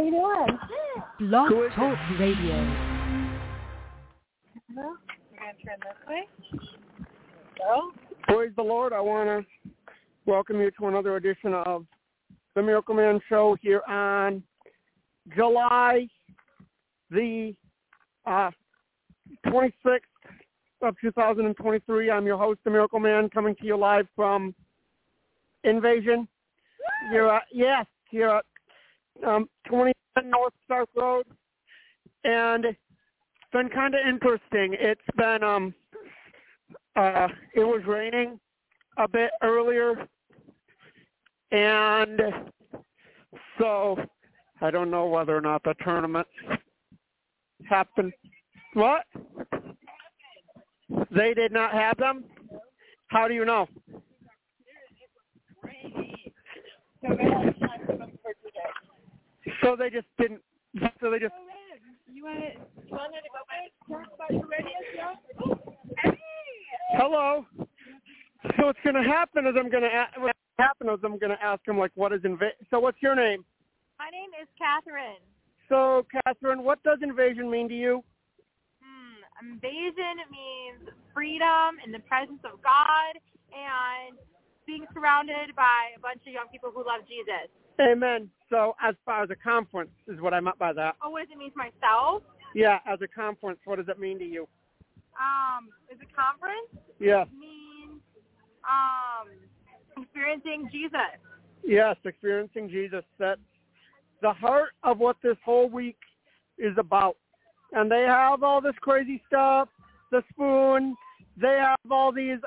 you doing? Blog Talk Radio. We're going to turn this way. Go. Praise the Lord. I want to welcome you to another edition of the Miracle Man Show here on July the 26th of 2023. I'm your host, the Miracle Man, coming to you live from Invasion. Here at 20 North South Road, and it's been kind of interesting. It's been it was raining a bit earlier, and so I don't know whether or not the tournament happened. What? They did not have them? How do you know? So they just didn't. So they just. You want to go back and talk about your radio show? Hey! Hello. So what's going to happen is I'm going to ask him, like, what is invasion? So what's your name? My name is Catherine. So Catherine, what does invasion mean to you? Invasion means freedom in the presence of God and being surrounded by a bunch of young people who love Jesus. Amen. So as far as a conference is what I meant by that. Oh, what does it mean to myself? Yeah, as a conference, what does it mean to you? As a conference? Yeah. It means experiencing Jesus. Yes, experiencing Jesus. That's the heart of what this whole week is about. And they have all this crazy stuff, the spoon. They have all these,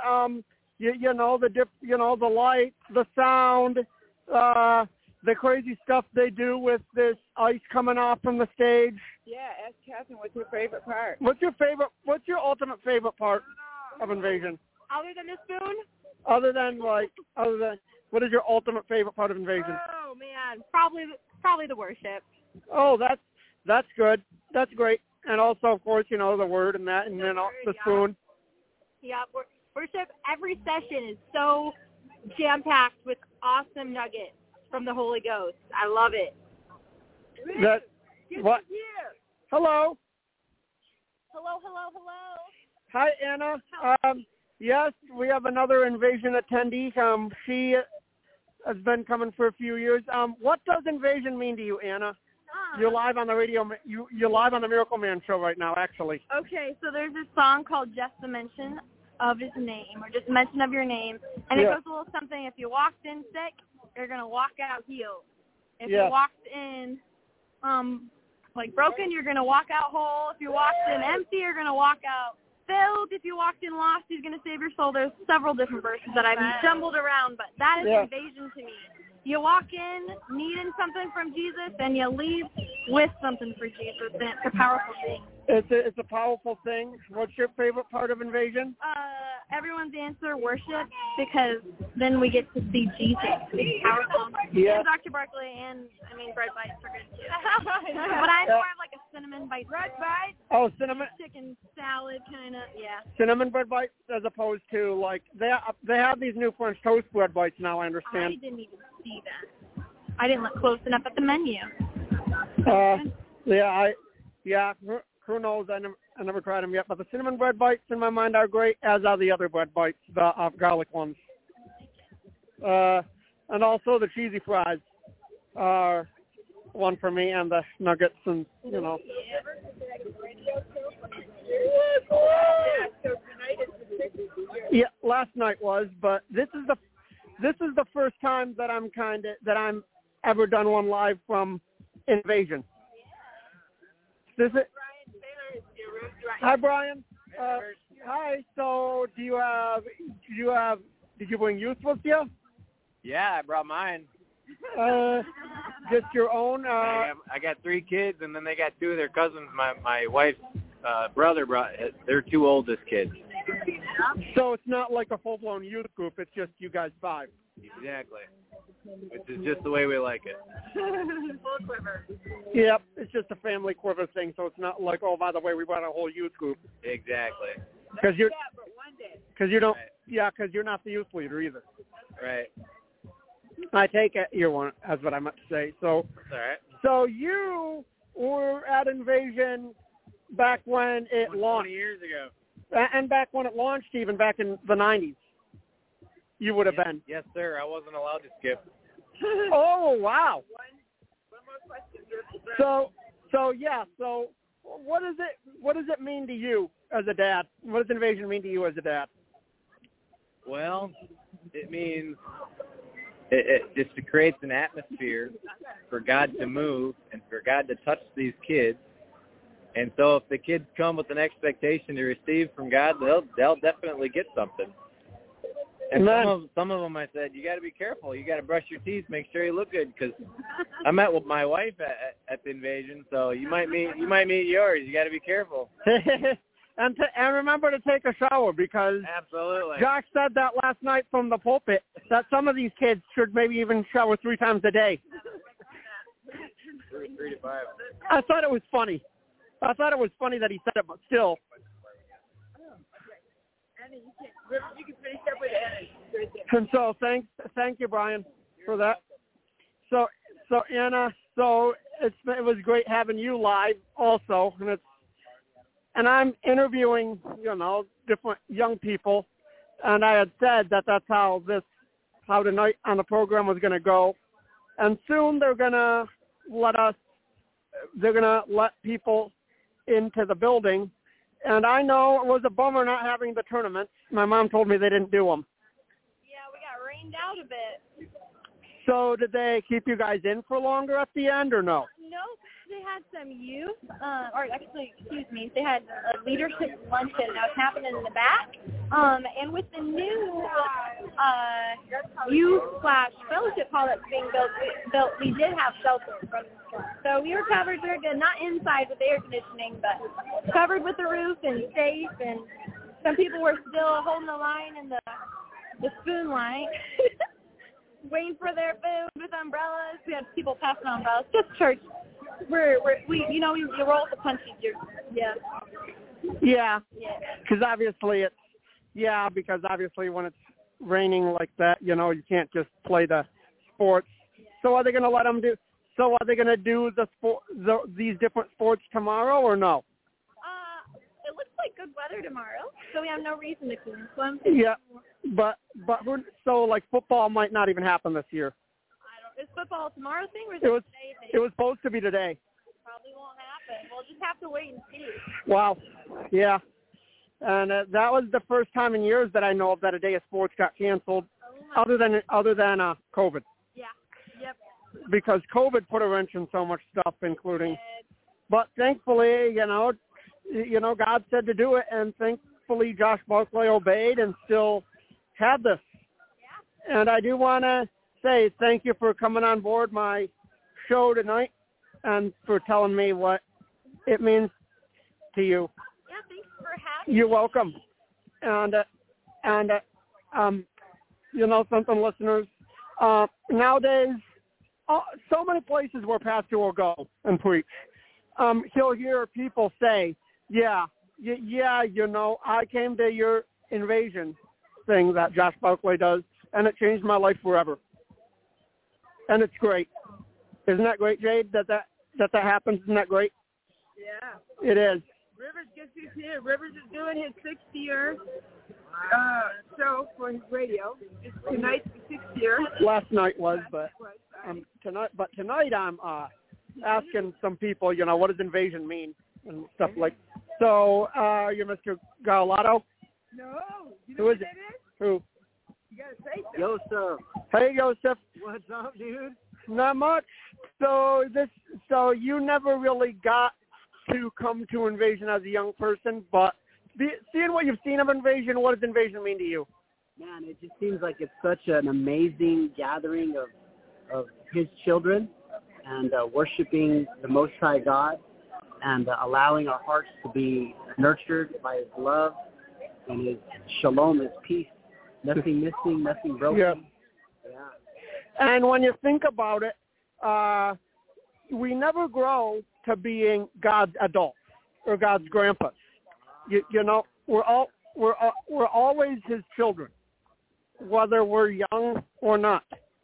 the light, the sound, the crazy stuff they do with this ice coming off from the stage. Yeah, ask Catherine, what's your favorite part? What's your ultimate favorite part of Invasion? Other than the spoon? Other than what is your ultimate favorite part of Invasion? Oh man, probably the worship. Oh, that's good. That's great. And also, of course, the word and that, and then the spoon. Yeah, worship. Every session is so jam-packed with awesome nuggets from the Holy Ghost. I love it. What? Hello. Hello. Hi, Anna. Yes, we have another Invasion attendee. She has been coming for a few years. What does Invasion mean to you, Anna? You're live on the radio. You're live on the Miracle Man Show right now, actually. Okay, so there's this song called Just the Mention of His Name, or Just Mention of Your Name, and it goes a little something. If you walked in sick, you're gonna walk out healed. If you walked in broken, you're gonna walk out whole. If you walked in empty, you're gonna walk out filled. If you walked in lost, He's gonna save your soul. There's several different verses that I've jumbled around, but that is invasion to me. You walk in needing something from Jesus, and you leave with something for Jesus, and it's a powerful thing. It's a powerful thing. What's your favorite part of Invasion? Everyone's answer, worship, because then we get to see Jesus. It's powerful. Yeah. And Dr. Barkley bread bites are good too. But I'm more of like a cinnamon bite. Bread bites? Oh, cinnamon. Chicken salad kind of, yeah. Cinnamon bread bites as opposed to, like, they have these new French toast bread bites now, I understand. I didn't even see that. I didn't look close enough at the menu. Who knows? I never tried them yet, but the cinnamon bread bites in my mind are great, as are the other bread bites, the garlic ones. And also the cheesy fries are one for me, and the nuggets, and Yeah, last night was, but this is the first time that I'm ever done one live from Invasion. This is. Hi, Brian. Hi. So, did you bring youth with you? Yeah, I brought mine. Just your own? I got 3 kids, and then they got 2 of their cousins. My wife's brother brought their 2 oldest kids. So it's not like a full-blown youth group. It's just you guys 5. Exactly. Which is just the way we like it. Full quiver. Yep, it's just a family quiver thing, so it's not like, oh, by the way, we brought a whole youth group. Exactly. Because you're not the youth leader either. Right. I take it you're one. That's what I meant to say. So, That's all right. So you were at Invasion back when it 20 launched. years ago. And back when it launched, even back in the 90s. You would have been. Yes, sir. I wasn't allowed to skip. Oh, wow. One more question. So what does it mean to you as a dad? What does Invasion mean to you as a dad? Well, it means it just creates an atmosphere for God to move and for God to touch these kids. And so if the kids come with an expectation to receive from God, they'll definitely get something. And some of them, I said, you got to be careful. You got to brush your teeth, make sure you look good. Because I met with my wife at the Invasion, so you might meet yours. You got to be careful. And remember to take a shower, because absolutely, Josh said that last night from the pulpit, that some of these kids should maybe even shower 3 times a day. 3 to 5. I thought it was funny. I thought it was funny that he said it, but still. You can finish up with Annie. And so thank you, Brian, for that. So Anna, it was great having you live also, and I'm interviewing, different young people, and I had said that that's how tonight on the program was going to go, and soon they're going to let people into the building. And I know it was a bummer not having the tournament. My mom told me they didn't do them. Yeah, we got rained out a bit. So did they keep you guys in for longer at the end, or no? Nope. They had some youth, they had a leadership luncheon that was happening in the back. And with the new youth/fellowship hall that's being built, we did have shelter from the storm. So we were covered. We were good, not inside with air conditioning, but covered with the roof and safe. And some people were still holding the line in the spoon line, waiting for their food with umbrellas. We had people passing umbrellas. Just church. We roll the punches. Yeah. Because obviously when it's raining like that, you can't just play the sports. So are they going to let them do? So are they going to do these different sports tomorrow, or no? It looks like good weather tomorrow, so we have no reason to swim. Yeah, but so like football might not even happen this year. Is football tomorrow thing, or is it was today thing? It was supposed to be today. Probably won't happen. We'll just have to wait and see. Wow. Yeah. And that was the first time in years that I know of that a day of sports got canceled, other than COVID. Yeah. Yep. Because COVID put a wrench in so much stuff, including. But thankfully, God said to do it, and thankfully Josh Barclay obeyed and still had this. Yeah. And I do want to say thank you for coming on board my show tonight and for telling me what it means to you. Yeah, thanks for having me. You're welcome. And something, listeners, nowadays, so many places where Pastor will go and preach. He'll hear people say, I came to your Invasion thing that Josh Barclay does, and it changed my life forever. And it's great. Isn't that great, Jade, that happens? Isn't that great? Yeah. It is. Rivers gets his here. Rivers is doing his 6th year show for his radio. Tonight's the 6th year. Last night was, but tonight I'm asking some people, what does Invasion mean and stuff like. So you're Mr. Gallardo? No. Who is it? Who? You gotta say so. Joseph. Hey, Joseph. What's up, dude? Not much. So you never really got to come to Invasion as a young person, but seeing what you've seen of Invasion, what does Invasion mean to you? Man, it just seems like it's such an amazing gathering of his children and worshiping the Most High God and allowing our hearts to be nurtured by his love and his shalom, his peace. Nothing missing, nothing broken. Yeah. And when you think about it, we never grow to being God's adults or God's grandpas. We're always his children, whether we're young or not.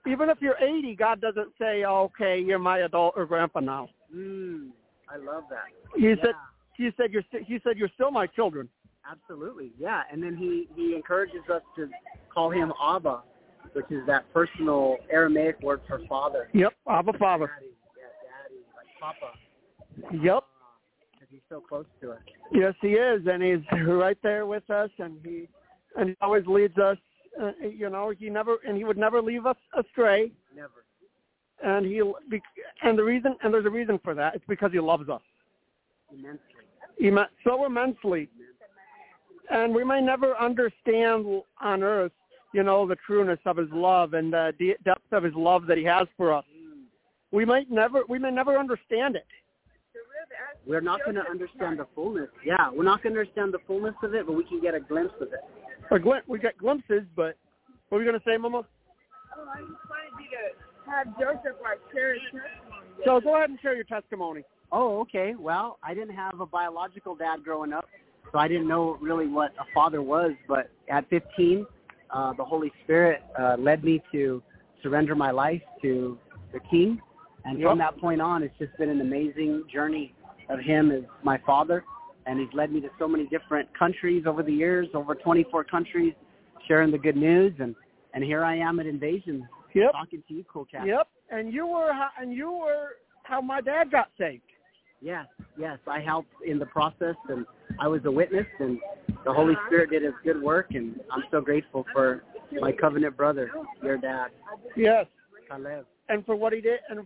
even if you're 80, God doesn't say, oh, "Okay, you're my adult or grandpa now." I love that. He said you're still my children. Absolutely, yeah. And then he encourages us to call him Abba, which is that personal Aramaic word for father. Yep, Abba, Father. Daddy, daddy, like Papa. Yep. Because he's so close to us. Yes, he is, and he's right there with us, and he always leads us. He would never leave us astray. Never. And there's a reason for that. It's because he loves us. Immensely. So immensely. And we may never understand on earth, the trueness of his love and the depth of his love that he has for us. We may never understand it. We're not going to understand the fullness. Yeah, we're not going to understand the fullness of it, but we can get a glimpse of it. We get glimpses, but what were you going to say, Mama? Oh, I just wanted you to have Joseph share his testimony. So go ahead and share your testimony. Oh, okay. Well, I didn't have a biological dad growing up, so I didn't know really what a father was. But at 15, the Holy Spirit led me to surrender my life to the King. And from that point on, it's just been an amazing journey of him as my father. And he's led me to so many different countries over the years, over 24 countries, sharing the good news. And here I am at Invasion, talking to you, Cool Cat. Yep. And you were how my dad got saved. Yes. I helped in the process, and I was a witness, and the Holy Spirit did his good work, and I'm so grateful for my covenant brother, your dad. Yes. Caleb. And for what he did, and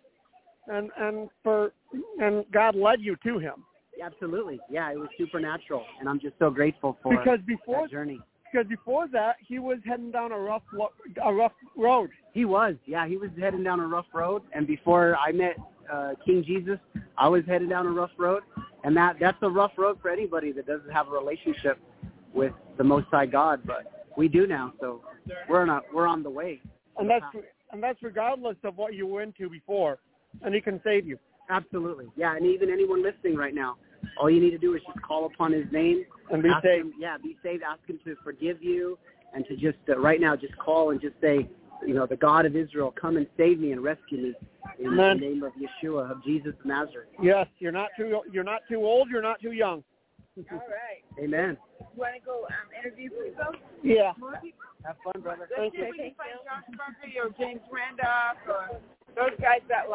God led you to him. Absolutely. Yeah, it was supernatural, and I'm just so grateful for that journey. Because before that, he was heading down a rough road. He was heading down a rough road, and before I met King Jesus, I was headed down a rough road, and that's a rough road for anybody that doesn't have a relationship with the Most High God, but we do now, so we're on the way. And that's regardless of what you were into before, and he can save you. Absolutely. Yeah, and even anyone listening right now, all you need to do is just call upon his name. And be saved. Be saved. Ask him to forgive you, and to just right now just call and just say, the God of Israel, come and save me and rescue me in the name of Yeshua, of Jesus of Nazareth. Yes, you're not too old, you're not too young. All right. Amen. You want to go interview people? Yeah. Have fun, brother. Let's see if we can find Josh Barkley or James Randolph or those guys that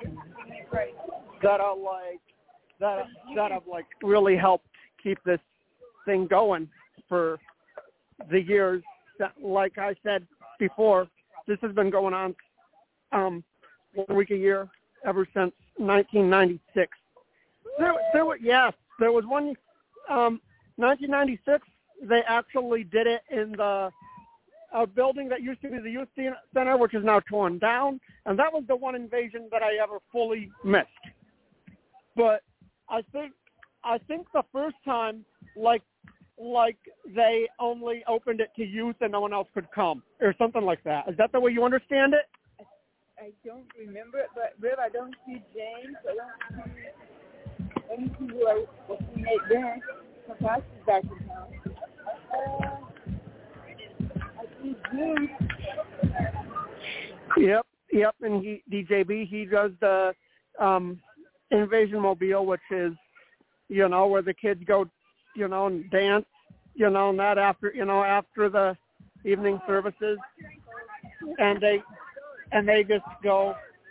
have really helped keep this thing going for the years. Like I said before, this has been going on 1 week a year ever since 1996. There was one 1996. They actually did it in the building that used to be the youth center, which is now torn down, and that was the one Invasion that I ever fully missed. But I think the first time, like they only opened it to youth and no one else could come, or something like that. Is that the way you understand it? I don't remember it, but Riv, I don't see James. I don't see any people who we made then. Perhaps he's back in town. I see James. Yep, and DJB, he does the Invasion Mobile, which is, where the kids go, and dance, and that after the evening services, and they just go,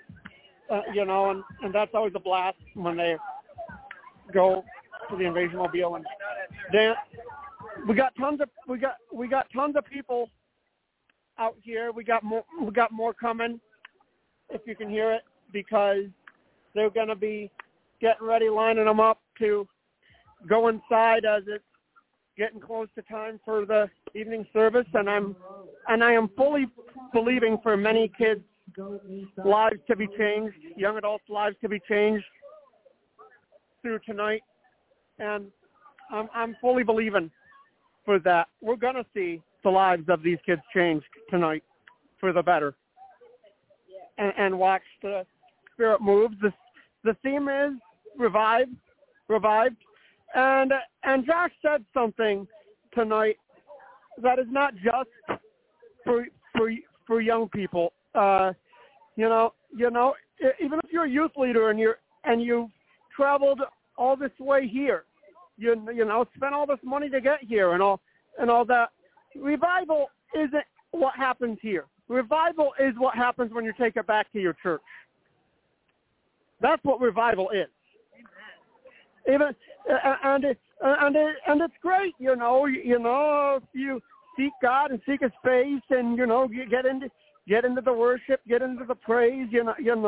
and that's always a blast when they go to the Invasion Mobile and dance. We got tons of people out here. We got more coming, if you can hear it, because they're going to be getting ready, lining them up to go inside as it's getting close to time for the evening service, and I am fully believing for many kids' lives to be changed, young adults' lives to be changed through tonight, and I'm fully believing for that. We're going to see the lives of these kids changed tonight for the better, and watch the Spirit move. The theme is revived, and Josh said something tonight that is not just for young people. Even if you're a youth leader and you've traveled all this way here, spent all this money to get here and all that. Revival isn't what happens here. Revival is what happens when you take it back to your church. That's what revival is. Even and it's great, if you seek God and seek His face, and you get into the worship, get into the praise, and and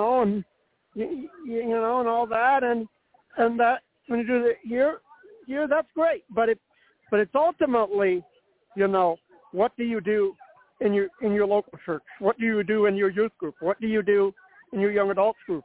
all that, and that when you do it here, that's great. But it's ultimately, what do you do in your local church? What do you do in your youth group? What do you do in your young adults group?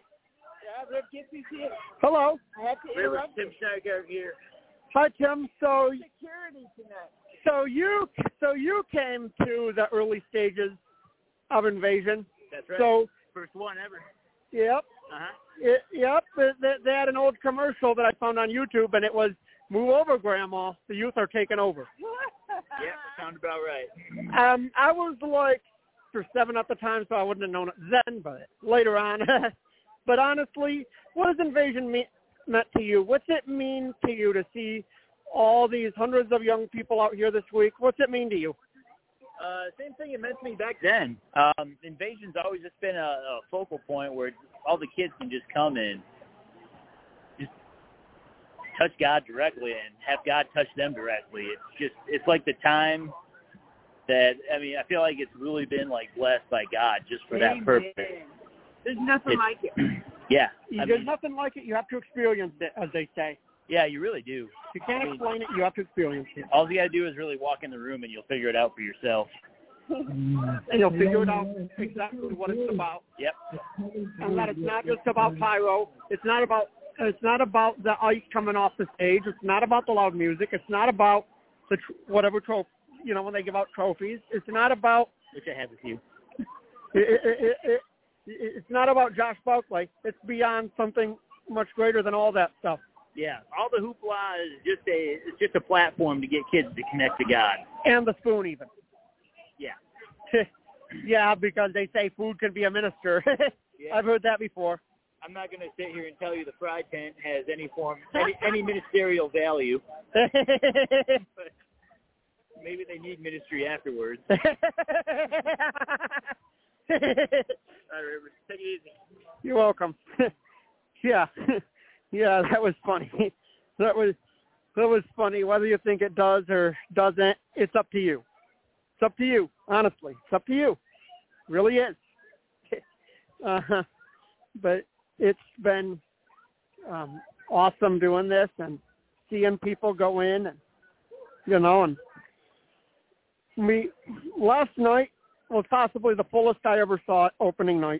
Hello. I have to interrupt. Tim Snargard here. Hi, Tim. So Security tonight. So you came to the early stages of Invasion. That's right. So first one ever. Yep. Yep. They had an old commercial that I found on YouTube, and it was "Move over, Grandma. The youth are taking over." Yeah, sounds about right. I was like 7 at the time, so I wouldn't have known it then, but later on. But honestly, what does Invasion meant to you? What's it mean to you to see all these hundreds of young people out here this week? What's it mean to you? Same thing it meant to me back then. Invasion's always just been a focal point where all the kids can just come and just touch God directly and have God touch them directly. It's like the time that, I feel like it's really been blessed by God just for that purpose. There's nothing like it. Yeah. There's nothing like it. You have to experience it, as they say. Yeah, you really do. You can't explain it. You have to experience it. All you got to do is really walk in the room and you'll figure it out for yourself. And you'll figure it out exactly what it's about. Yep. And that it's not just about pyro. It's not about the ice coming off the stage. It's not about the loud music. It's not about the whatever trophy, when they give out trophies. It's not about... Which I have a few. It's not about Josh Barkley. It's beyond something much greater than all that stuff. Yeah, all the hoopla is just a platform to get kids to connect to God. And the spoon, even. Yeah. Yeah, because they say food can be a minister. Yeah. I've heard that before. I'm not going to sit here and tell you the fry tent has any ministerial value. But maybe they need ministry afterwards. All right, Rivers, take it easy. You're welcome. Yeah, that was funny. That was funny. Whether you think it does or doesn't, it's up to you. It's up to you. Honestly, it's up to you. It really is. But it's been awesome doing this and seeing people go in, and and last night was possibly the fullest I ever saw it opening night.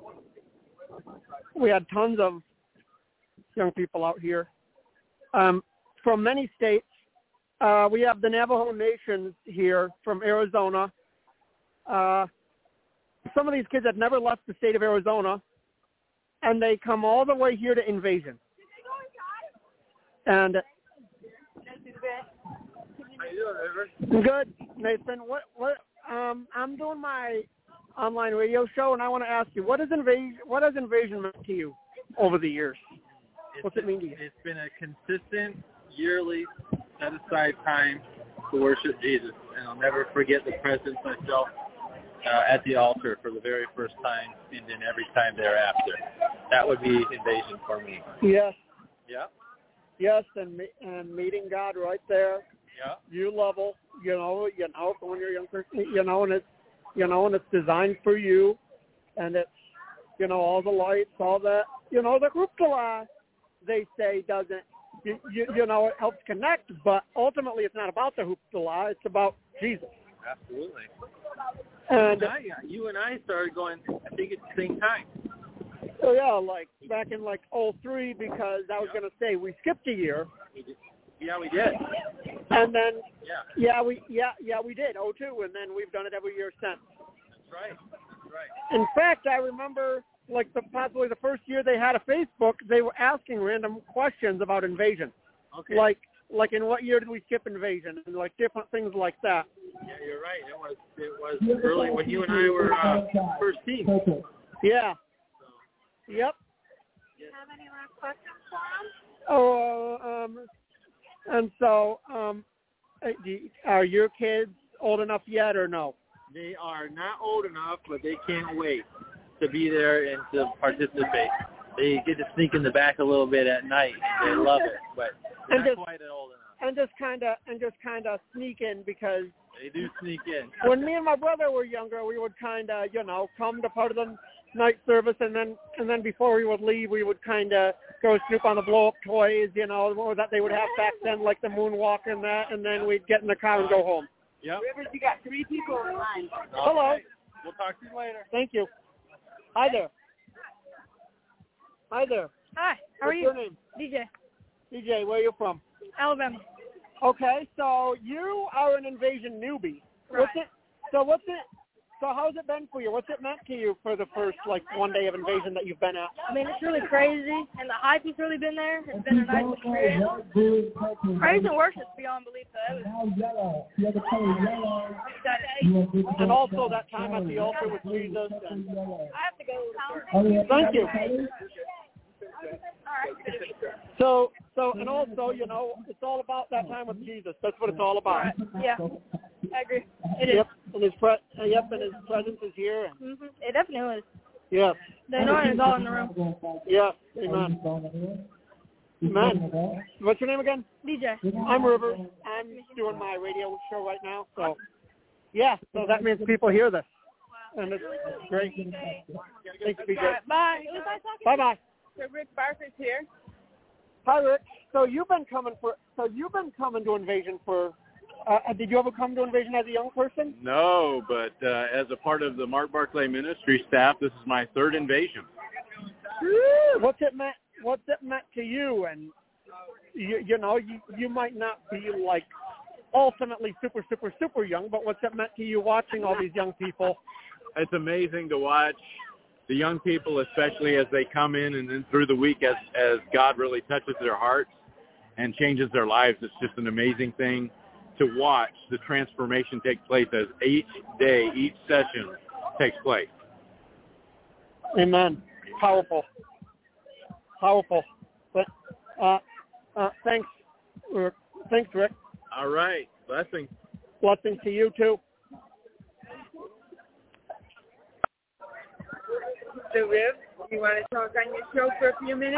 We had tons of young people out here from many states. We have the Navajo Nations here from Arizona. Some of these kids had never left the state of Arizona, and they come all the way here to Invasion. And good, Nathan. What? I'm doing my online radio show, and I want to ask you, what has Invasion meant to you over the years? What's it mean to you? It's been a consistent, yearly, set-aside time to worship Jesus, and I'll never forget the presence myself at the altar for the very first time, and then every time thereafter. That would be Invasion for me. Yes. Yeah. Yes, and meeting God right there. Yeah. You level, for when you're younger, and it's designed for you, and it's, all the lights, all that, the hoopla, they say, doesn't, it helps connect, but ultimately it's not about the hoopla, it's about Jesus. Absolutely. And you and I started going, I think, at the same time. Oh yeah, back in 2003, because I was going to say we skipped a year. Yeah, we did. And then we did 2002, and then we've done it every year since. That's right. In fact, I remember possibly the first year they had a Facebook, they were asking random questions about Invasion. Okay. Like, in what year did we skip Invasion? And, like, different things like that. Yeah, you're right. It was early when you and I were first team. Yeah. Yep. Do you have any last questions for him? Oh, and so, are your kids old enough yet or no? They are not old enough, but they can't wait to be there and to participate. They get to sneak in the back a little bit at night. They love it, but they're not quite old enough. And just kind of sneak in, because they do sneak in. When me and my brother were younger, we would kind of, come to part of the night service, and then before we would leave, we would kind of go snoop on the blow-up toys, or that they would have back then, like the moonwalk and that, and then we'd get in the car and go home. Yep. Rivers, you got 3 people in line. Hello. Right. We'll talk to you later. Thank you. Hi there. Hi there. Hi. How are you? What's your name? DJ. DJ, where are you from? Alabama. Okay, so you are an Invasion newbie. Right. So how's it been for you? What's it meant to you for the first, one day of Invasion that you've been at? I mean, it's really crazy, and the hype has really been there. It's been a nice experience. Praise and worship's beyond belief, though. I'm excited. And also that time at the altar with Jesus. And I have to go. thank you. All right. So, and also, it's all about that time with Jesus. That's what it's all about. Yeah, I agree. It is. Yep, and his presence is here. And, It definitely is. yes. The anointing is all in the room. Yes, amen. Amen. What's your name again? DJ. I'm Rivers. I'm doing my radio show right now. So, yeah, so that means people hear this. And it's great. Thanks, BJ. Bye. It was nice talking. Bye-bye. So Rick Barker's here. Hi, Rick. So you've been coming to Invasion for. Did you ever come to Invasion as a young person? No, but as a part of the Mark Barclay ministry staff, this is my third Invasion. What's it meant to you? And you might not be like ultimately super, super, super young, but what's it meant to you watching all these young people? It's amazing to watch the young people, especially as they come in and then through the week as God really touches their hearts and changes their lives. It's just an amazing thing to watch the transformation take place as each day, each session takes place. Amen. Powerful. But thanks, Rick. Thanks, Rick. All right. Blessings. Blessings to you too. So Riv, you want to talk on your show for a few minutes?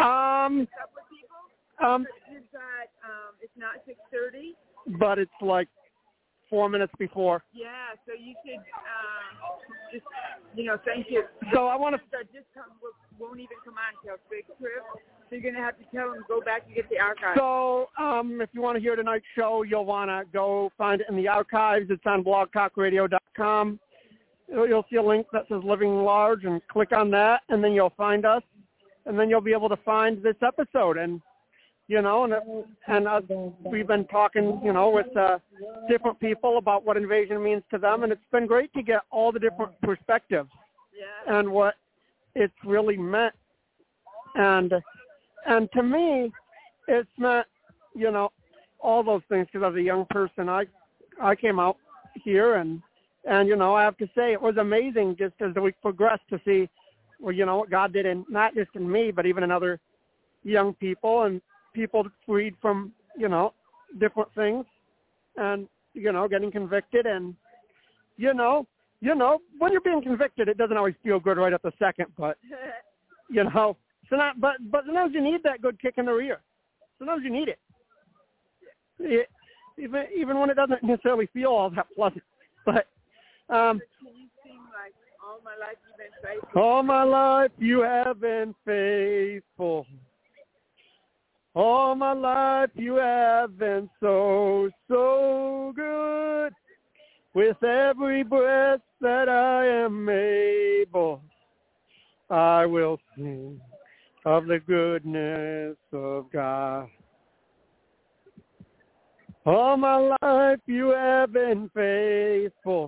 It's not 6:30. But it's like 4 minutes before. Yeah, so you should just, thank you. So I want to. Won't even come on till 6, Riv. So you're going to have to tell them, go back and get the archives. So if you want to hear tonight's show, you'll want to go find it in the archives. It's on blogtalkradio.com. You'll see a link that says Living Large, and click on that, and then you'll find us, and then you'll be able to find this episode. And, we've been talking, with different people about what Invasion means to them, and it's been great to get all the different perspectives and what it's really meant. And to me, it's meant, all those things, because as a young person, I came out here and I have to say it was amazing just as the week progressed to see, what God did in, not just in me, but even in other young people and people freed from, different things and, getting convicted. And, when you're being convicted, it doesn't always feel good right at the second, but, but sometimes you need that good kick in the rear. Sometimes you need it. Even when it doesn't necessarily feel all that pleasant. But, can you sing like All My Life You've Been Faithful? All my life you have been faithful. All my life you have been so, so good. With every breath that I am able, I will sing of the goodness of God. All my life you have been faithful.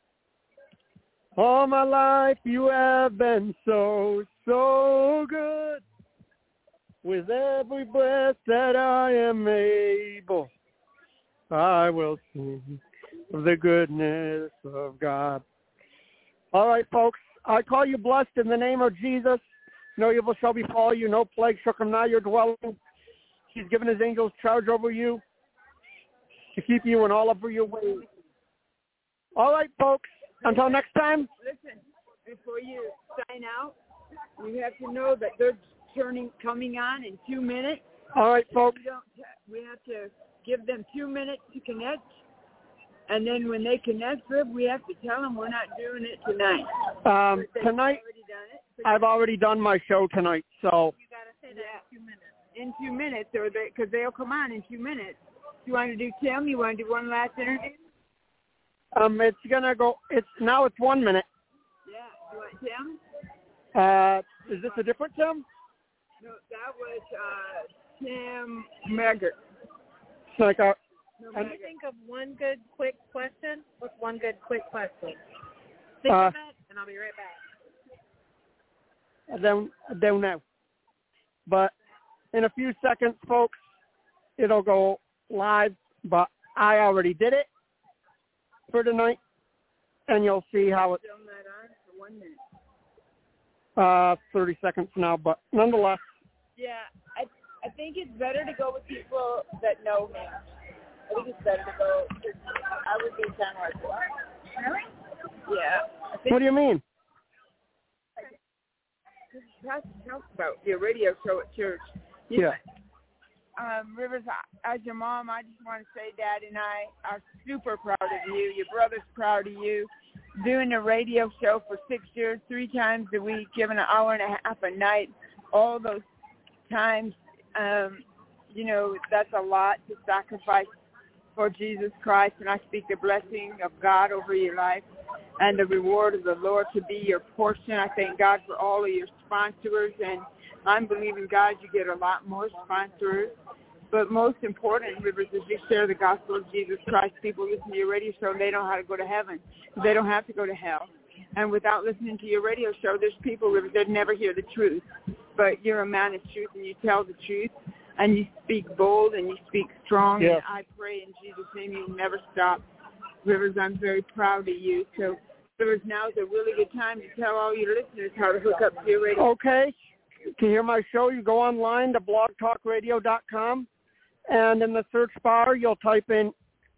All my life you have been so, so good. With every breath that I am able, I will sing of the goodness of God. All right, folks, I call you blessed in the name of Jesus. No evil shall befall you, no plague shall come nigh your dwelling. He's given his angels charge over you to keep you in all of your ways. All right, folks, until next time. Listen, before you sign out, you have to know that they're coming on in 2 minutes. All right, folks. We have to give them 2 minutes to connect, and then when they connect, we have to tell them we're not doing it tonight. Tonight, I've already done my show tonight, so. You got to say that in 2 minutes. Because they'll come on in 2 minutes. You want to do Tim? You want to do one last interview? It's gonna go. Now it's 1 minute. Yeah. You want Tim? Is this a different Tim? No, that was Tim Meggert. Like can you think of one good, quick question? What's one good, quick question? Think of it, and I'll be right back. I don't know. But in a few seconds, folks, it'll go live. But I already did it for tonight, and you'll see how it's. Film that on for 1 minute. 30 seconds now, but nonetheless. Yeah, I think it's better to go with people that know him. I think it's better to go. I would be kind of like, what? Really? Yeah. What do you mean? Pastor talks about your radio show at church. Yeah. Rivers, as your mom, I just want to say Dad and I are super proud of you. Your brother's proud of you. Doing a radio show for 6 years, 3 times a week, giving an hour and a half a night, all those times, that's a lot to sacrifice for Jesus Christ. And I speak the blessing of God over your life and the reward of the Lord to be your portion. I thank God for all of your sponsors, and I'm believing God you get a lot more sponsors. But most important, Rivers, is you share the gospel of Jesus Christ. People listen to your radio show, and they know how to go to heaven. They don't have to go to hell. And without listening to your radio show, there's people, Rivers, that never hear the truth. But you're a man of truth, and you tell the truth, and you speak bold, and you speak strong. Yes. And I pray in Jesus' name you'll never stop. Rivers, I'm very proud of you. So, Rivers, now is a really good time to tell all your listeners how to hook up to your radio. Okay. To hear my show, you go online to blogtalkradio.com. And in the search bar, you'll type in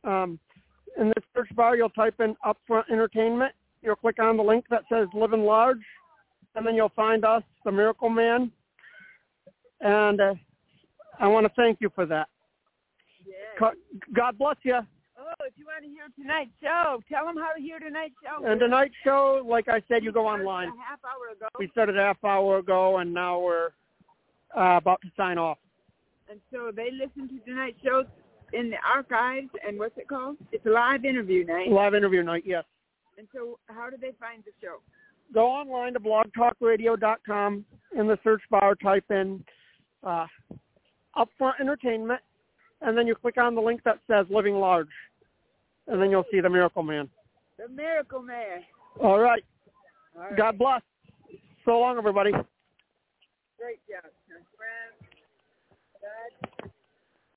Upfront Entertainment. You'll click on the link that says Living Large, and then you'll find us, the Miracle Man. And I want to thank you for that. Yeah. God bless you. Oh, if you want to hear tonight's show, tell them how to hear tonight's show. And tonight's show, like I said, you go online. A half hour ago. We started a half hour ago, and now we're about to sign off. And so they listen to tonight's show in the archives, and what's it called? It's a live interview night. Live interview night, yes. And so how do they find the show? Go online to blogtalkradio.com. In the search bar, type in Upfront Entertainment, and then you click on the link that says Living Large, and then you'll see the Miracle Man. The Miracle Man. All right. God bless. So long, everybody. Great job.